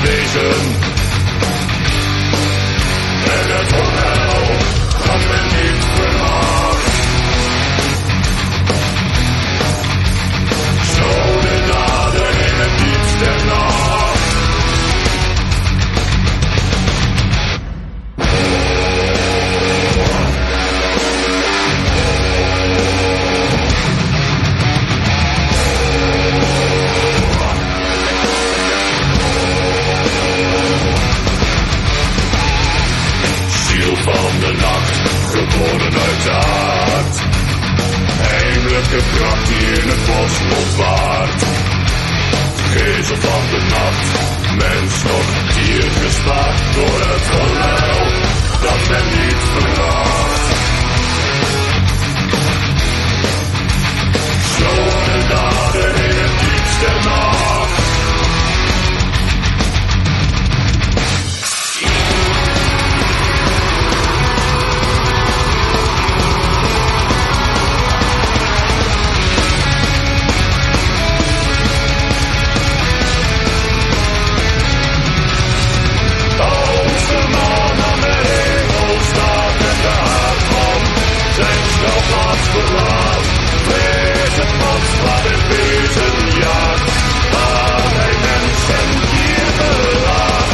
wezen. En het onheil dat men niet verwacht. Zo de daden in het diepst der nacht. Van de nacht, geboren uit de aard. Heimelijke kracht die in het bos ontwaart. Gezel van de nacht, mens nog dier gespaard. Door het onheil dat men niet verwacht. Schone daden in het diepst der nacht. Verlaat, wees het pad waar het wezen jaagt, waar hij mens en dier verlaat.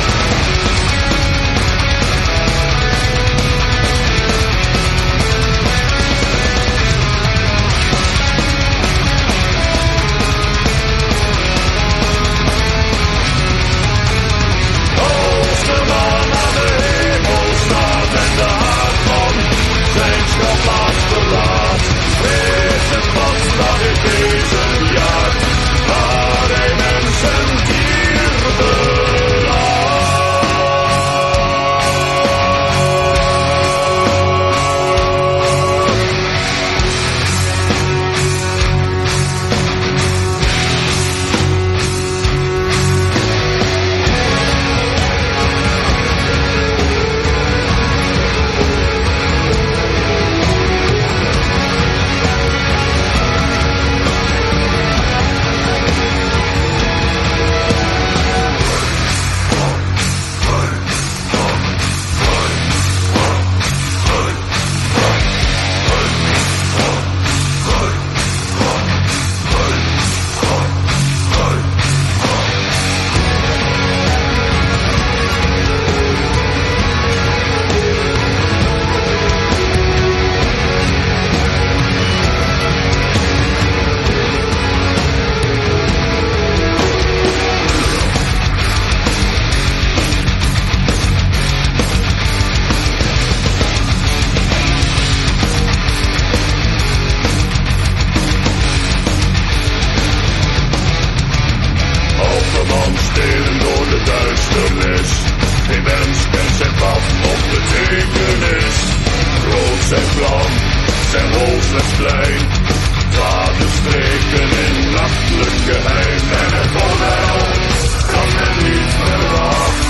Als de maan aan de hemel staat en de aardman zijn schapplaats verlaat, wees het pad dat het wezen jaagt, waar hij mens en dier verlaat. Stelen door de duisternis. Geen mens kent zijn pad of betekenis. Rood zijn vlam, zijn hol slechts klein. Vaten streken in nachtelijk geheim. En het onheil kan men niet verwachten.